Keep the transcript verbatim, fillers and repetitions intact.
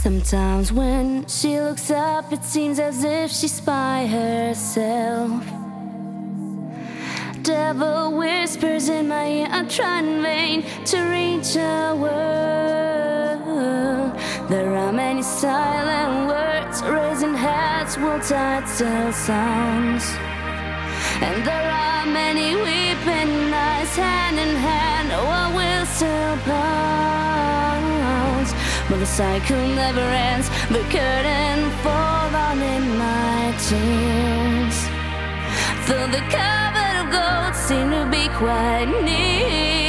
Sometimes when she looks up, it seems as if she's by herself. Devil whispers in my ear, I try in vain to reach a word. There are many silent words, raising heads will title sounds. And there are many weeping eyes, hand in hand, what will still pounce. But the cycle never ends, the curtain falls on in my tears. Though the cupboard of gold seemed to be quite near,